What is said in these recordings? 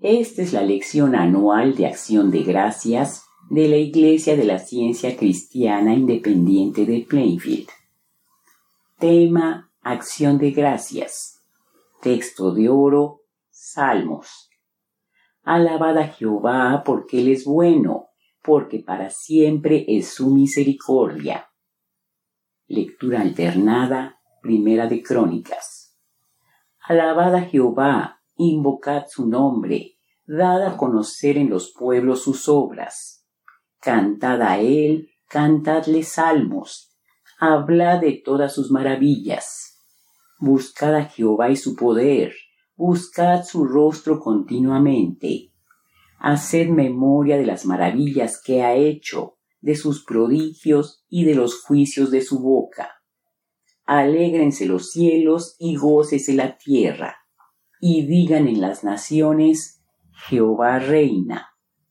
Esta es la lección anual de Acción de Gracias de la Iglesia de la Ciencia Cristiana Independiente de Plainfield. Tema: Acción de Gracias. Texto de oro: Salmos. Alabad a Jehová porque Él es bueno, porque para siempre es su misericordia. Lectura alternada, Primera de Crónicas. Alabad a Jehová, invocad su nombre, dad a conocer en los pueblos sus obras. Cantad a Él, cantadle salmos, hablad de todas sus maravillas. Buscad a Jehová y su poder, buscad su rostro continuamente. Haced memoria de las maravillas que ha hecho, de sus prodigios y de los juicios de su boca. Alégrense los cielos y gócese la tierra, y digan en las naciones: Jehová reina.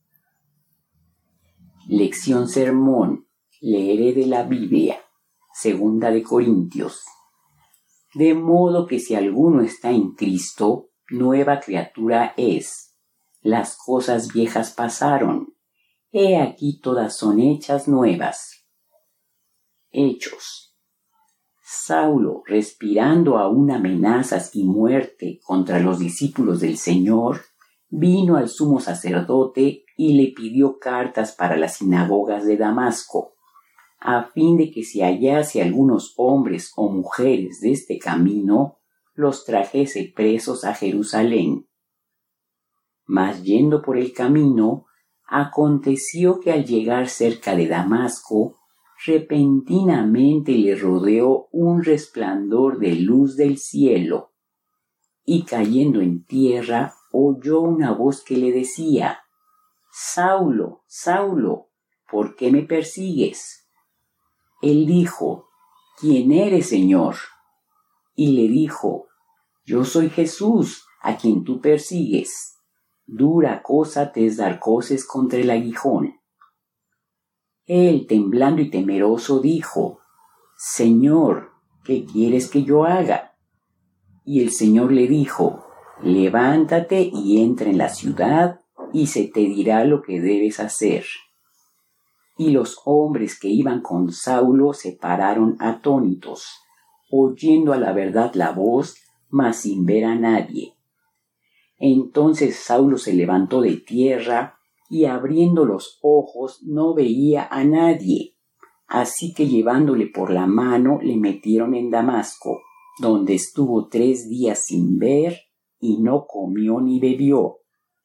Lección sermón. Leeré de la Biblia. 2 de Corintios. De modo que si alguno está en Cristo, nueva criatura es. Las cosas viejas pasaron. He aquí todas son hechas nuevas. Hechos. Saulo, respirando aún amenazas y muerte contra los discípulos del Señor, vino al sumo sacerdote y le pidió cartas para las sinagogas de Damasco, a fin de que si hallase algunos hombres o mujeres de este camino, los trajese presos a Jerusalén. Mas yendo por el camino, aconteció que al llegar cerca de Damasco, repentinamente le rodeó un resplandor de luz del cielo, y cayendo en tierra, oyó una voz que le decía: Saulo, Saulo, ¿por qué me persigues? Él dijo: ¿Quién eres, Señor? Y le dijo: Yo soy Jesús, a quien tú persigues. Dura cosa te es dar coces contra el aguijón. Él, temblando y temeroso, dijo: Señor, ¿qué quieres que yo haga? Y el Señor le dijo: Levántate y entra en la ciudad, y se te dirá lo que debes hacer. Y los hombres que iban con Saulo se pararon atónitos, oyendo a la verdad la voz, mas sin ver a nadie. Entonces Saulo se levantó de tierra, y abriendo los ojos no veía a nadie. Así que llevándole por la mano le metieron en Damasco, donde estuvo 3 días sin ver, y no comió ni bebió.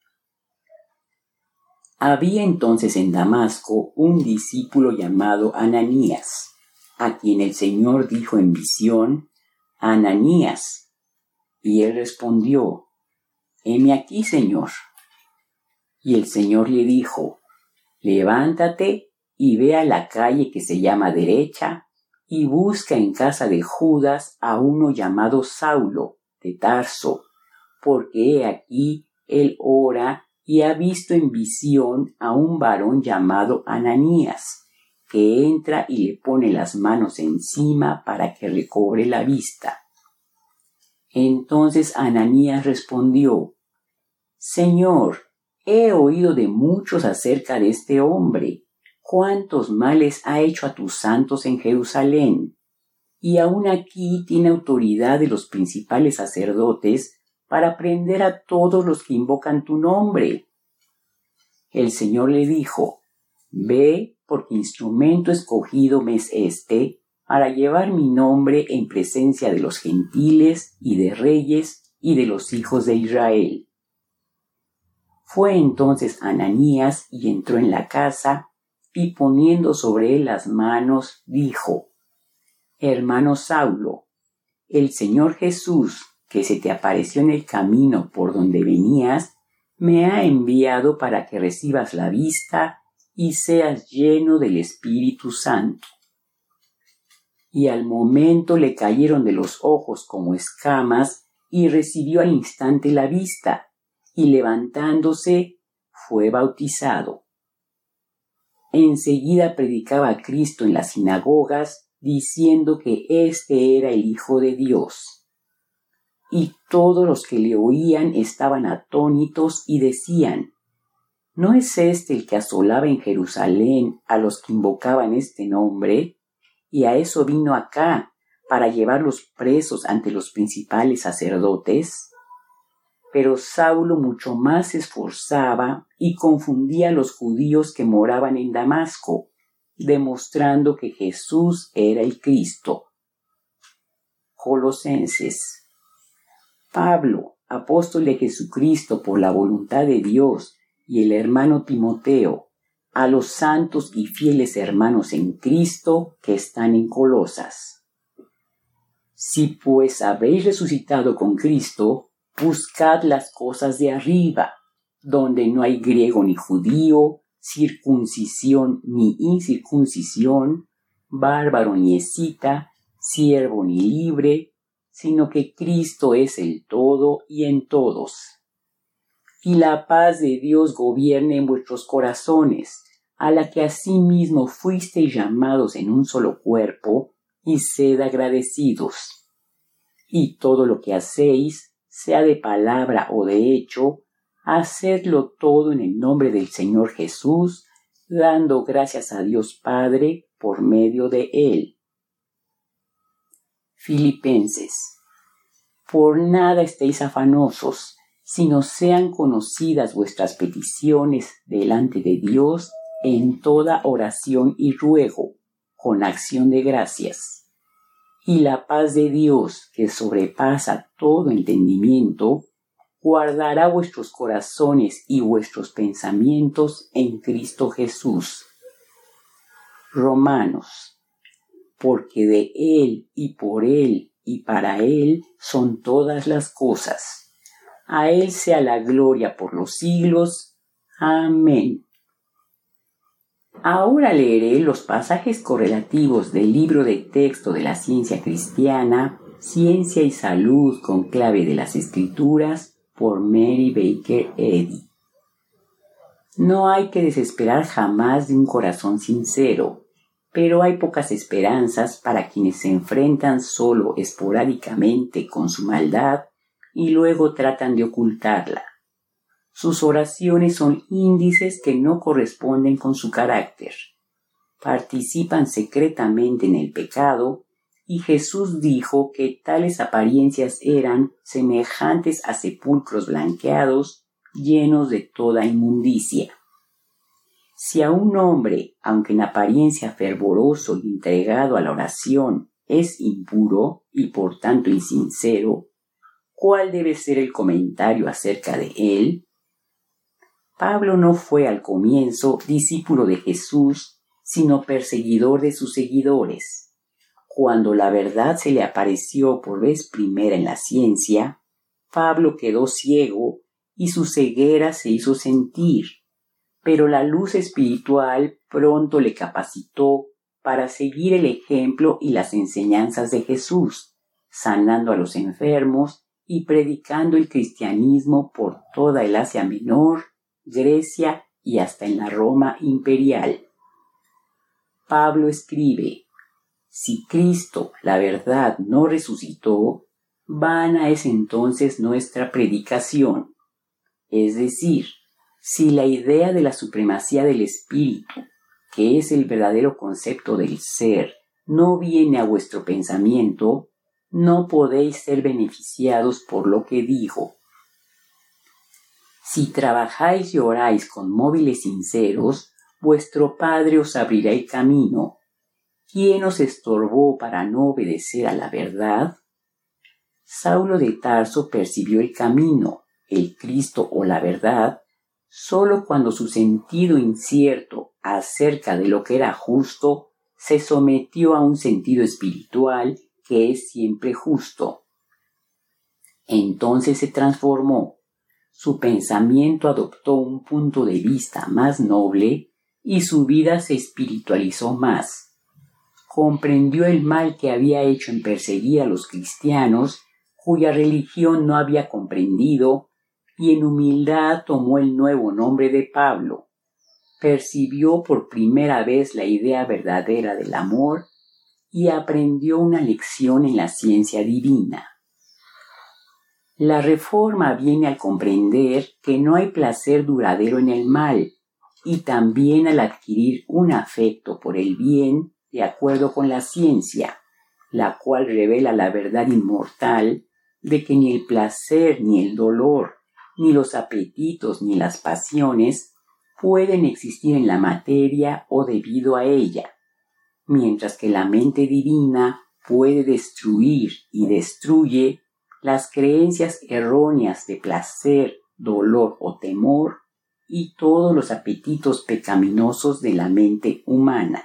Había entonces en Damasco un discípulo llamado Ananías, a quien el Señor dijo en visión: Ananías. Y él respondió: Heme aquí, Señor. Y el Señor le dijo: Levántate y ve a la calle que se llama Derecha, y busca en casa de Judas a uno llamado Saulo, de Tarso, porque he aquí él ora y ha visto en visión a un varón llamado Ananías, que entra y le pone las manos encima para que recobre la vista. Entonces Ananías respondió: Señor, he oído de muchos acerca de este hombre, cuántos males ha hecho a tus santos en Jerusalén, y aún aquí tiene autoridad de los principales sacerdotes para prender a todos los que invocan tu nombre. El Señor le dijo: Ve, porque instrumento escogido me es este, para llevar mi nombre en presencia de los gentiles y de reyes y de los hijos de Israel. Fue entonces Ananías y entró en la casa, y poniendo sobre él las manos, dijo: Hermano Saulo, el Señor Jesús, que se te apareció en el camino por donde venías, me ha enviado para que recibas la vista y seas lleno del Espíritu Santo. Y al momento le cayeron de los ojos como escamas, y recibió al instante la vista, y levantándose fue bautizado. Enseguida predicaba a Cristo en las sinagogas, diciendo que éste era el Hijo de Dios. y todos los que le oían estaban atónitos y decían: ¿no es este el que asolaba en Jerusalén a los que invocaban este nombre? Y a eso vino acá, para llevarlos presos ante los principales sacerdotes. Pero Saulo mucho más se esforzaba y confundía a los judíos que moraban en Damasco, demostrando que Jesús era el Cristo. Colosenses. Pablo, apóstol de Jesucristo por la voluntad de Dios, y el hermano Timoteo, a los santos y fieles hermanos en Cristo que están en Colosas. Si pues habéis resucitado con Cristo, buscad las cosas de arriba, donde no hay griego ni judío, circuncisión ni incircuncisión, bárbaro ni escita, siervo ni libre, sino que Cristo es el todo y en todos. Y la paz de Dios gobierne en vuestros corazones, a la que asimismo fuisteis llamados en un solo cuerpo, y sed agradecidos. Y todo lo que hacéis, sea de palabra o de hecho, hacedlo todo en el nombre del Señor Jesús, dando gracias a Dios Padre por medio de Él. Filipenses. Por nada estéis afanosos, sino sean conocidas vuestras peticiones delante de Dios en toda oración y ruego, con acción de gracias. Y la paz de Dios, que sobrepasa todo entendimiento, guardará vuestros corazones y vuestros pensamientos en Cristo Jesús. Romanos. Porque de Él y por Él y para Él son todas las cosas. A Él sea la gloria por los siglos. Amén. Ahora leeré los pasajes correlativos del libro de texto de la ciencia cristiana, Ciencia y Salud con clave de las Escrituras, por Mary Baker Eddy. No hay que desesperar jamás de un corazón sincero, pero hay pocas esperanzas para quienes se enfrentan solo esporádicamente con su maldad y luego tratan de ocultarla. Sus oraciones son índices que no corresponden con su carácter. Participan secretamente en el pecado, y Jesús dijo que tales apariencias eran semejantes a sepulcros blanqueados, llenos de toda inmundicia. Si a un hombre, aunque en apariencia fervoroso y entregado a la oración, es impuro y por tanto insincero, ¿cuál debe ser el comentario acerca de él? Pablo no fue al comienzo discípulo de Jesús, sino perseguidor de sus seguidores. Cuando la verdad se le apareció por vez primera en la ciencia, Pablo quedó ciego y su ceguera se hizo sentir, pero la luz espiritual pronto le capacitó para seguir el ejemplo y las enseñanzas de Jesús, sanando a los enfermos y predicando el cristianismo por toda el Asia Menor, Grecia y hasta en la Roma imperial. Pablo escribe: si Cristo, la verdad, no resucitó, vana es entonces nuestra predicación. Es decir, si la idea de la supremacía del Espíritu, que es el verdadero concepto del ser, no viene a vuestro pensamiento, no podéis ser beneficiados por lo que digo. Si trabajáis y oráis con móviles sinceros, vuestro Padre os abrirá el camino. ¿Quién os estorbó para no obedecer a la verdad? Saulo de Tarso percibió el camino, el Cristo o la verdad, solo cuando su sentido incierto acerca de lo que era justo se sometió a un sentido espiritual que es siempre justo. Entonces se transformó. Su pensamiento adoptó un punto de vista más noble y su vida se espiritualizó más. Comprendió el mal que había hecho en perseguir a los cristianos cuya religión no había comprendido y en humildad tomó el nuevo nombre de Pablo. Percibió por primera vez la idea verdadera del amor y aprendió una lección en la ciencia divina. La reforma viene al comprender que no hay placer duradero en el mal y también al adquirir un afecto por el bien de acuerdo con la ciencia, la cual revela la verdad inmortal de que ni el placer, ni el dolor, ni los apetitos, ni las pasiones pueden existir en la materia o debido a ella, mientras que la mente divina puede destruir y destruye las creencias erróneas de placer, dolor o temor y todos los apetitos pecaminosos de la mente humana.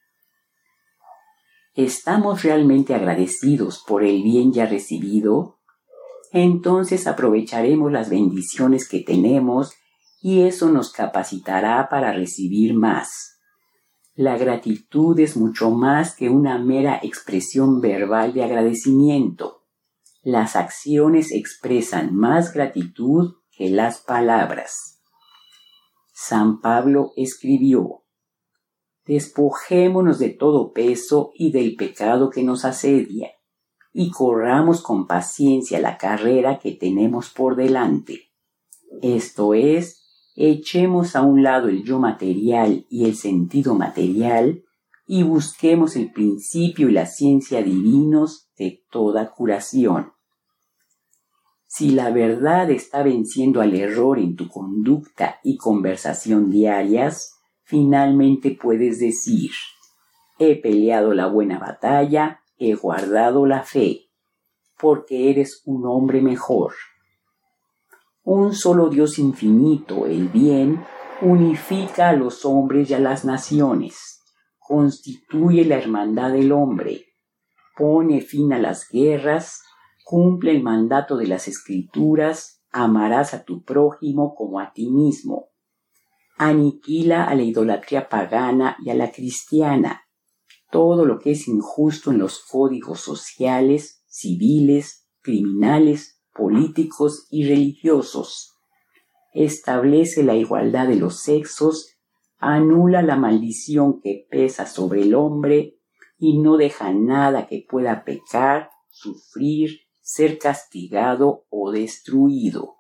¿Estamos realmente agradecidos por el bien ya recibido? Entonces aprovecharemos las bendiciones que tenemos y eso nos capacitará para recibir más. La gratitud es mucho más que una mera expresión verbal de agradecimiento. Las acciones expresan más gratitud que las palabras. San Pablo escribió: despojémonos de todo peso y del pecado que nos asedia, y corramos con paciencia la carrera que tenemos por delante. Esto es, echemos a un lado el yo material y el sentido material y busquemos el principio y la ciencia divinos de toda curación. Si la verdad está venciendo al error en tu conducta y conversación diarias, finalmente puedes decir: he peleado la buena batalla, he guardado la fe, porque eres un hombre mejor. Un solo Dios infinito, el bien, unifica a los hombres y a las naciones, constituye la hermandad del hombre, pone fin a las guerras, cumple el mandato de las Escrituras: amarás a tu prójimo como a ti mismo. Aniquila a la idolatría pagana y a la cristiana, todo lo que es injusto en los códigos sociales, civiles, criminales, políticos y religiosos. Establece la igualdad de los sexos, anula la maldición que pesa sobre el hombre y no deja nada que pueda pecar, sufrir, ser castigado o destruido.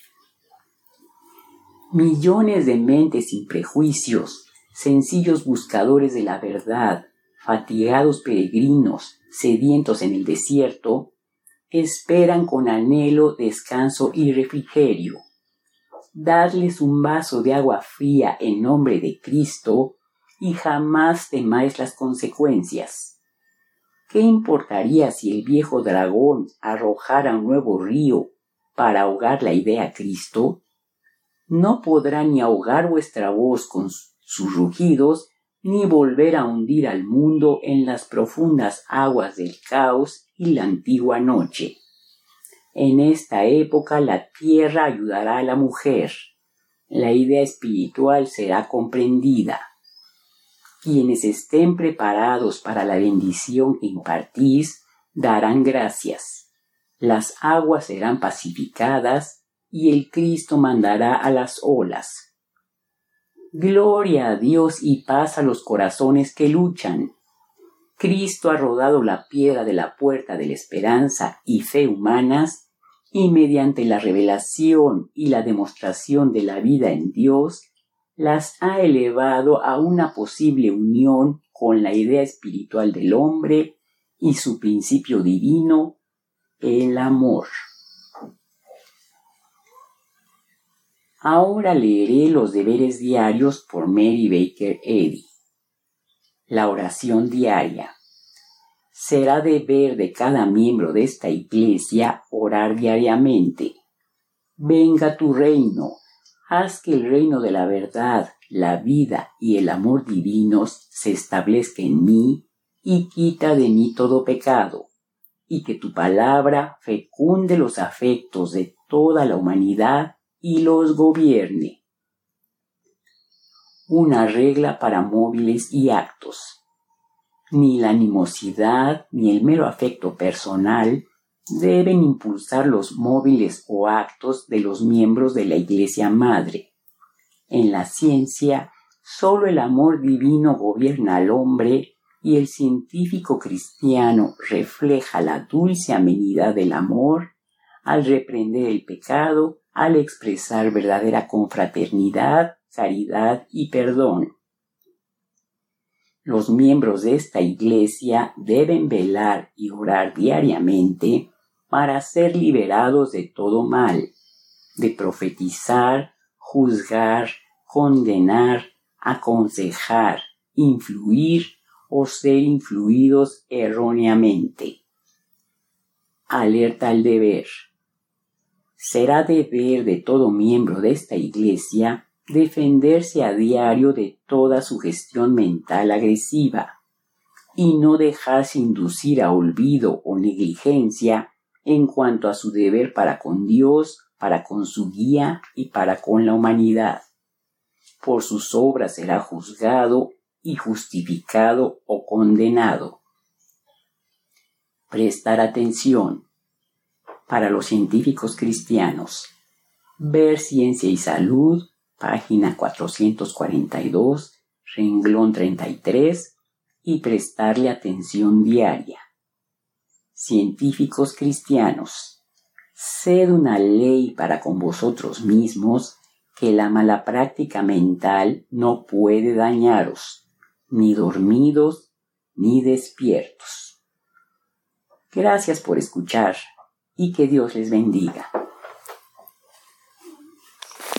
Millones de mentes sin prejuicios, sencillos buscadores de la verdad, fatigados peregrinos, sedientos en el desierto, esperan con anhelo descanso y refrigerio. Dadles un vaso de agua fría en nombre de Cristo y jamás temáis las consecuencias. ¿Qué importaría si el viejo dragón arrojara un nuevo río para ahogar la idea Cristo? No podrá ni ahogar vuestra voz con sus rugidos, ni volver a hundir al mundo en las profundas aguas del caos y la antigua noche. En esta época la tierra ayudará a la mujer. La idea espiritual será comprendida. Quienes estén preparados para la bendición que impartís darán gracias. Las aguas serán pacificadas y el Cristo mandará a las olas. Gloria a Dios y paz a los corazones que luchan. Cristo ha rodado la piedra de la puerta de la esperanza y fe humanas, y mediante la revelación y la demostración de la vida en Dios, las ha elevado a una posible unión con la idea espiritual del hombre y su principio divino, el amor. Ahora leeré los deberes diarios por Mary Baker Eddy. La oración diaria. Será deber de cada miembro de esta iglesia orar diariamente. Venga tu reino, haz que el reino de la verdad, la vida y el amor divinos se establezca en mí y quita de mí todo pecado, y que tu palabra fecunde los afectos de toda la humanidad y los gobierne. Una regla para móviles y actos. Ni la animosidad ni el mero afecto personal deben impulsar los móviles o actos de los miembros de la Iglesia Madre. En la ciencia, solo el amor divino gobierna al hombre y el científico cristiano refleja la dulce amenidad del amor al reprender el pecado, al expresar verdadera confraternidad, caridad y perdón. Los miembros de esta iglesia deben velar y orar diariamente para ser liberados de todo mal, de profetizar, juzgar, condenar, aconsejar, influir o ser influidos erróneamente. Alerta al deber. Será deber de todo miembro de esta iglesia defenderse a diario de toda sugestión mental agresiva y no dejarse inducir a olvido o negligencia en cuanto a su deber para con Dios, para con su guía y para con la humanidad. Por sus obras será juzgado y justificado o condenado. Prestar atención. Para los científicos cristianos, ver Ciencia y Salud, página 442, renglón 33, y prestarle atención diaria. Científicos cristianos, sed una ley para con vosotros mismos que la mala práctica mental no puede dañaros, ni dormidos ni despiertos. Gracias por escuchar y que Dios les bendiga.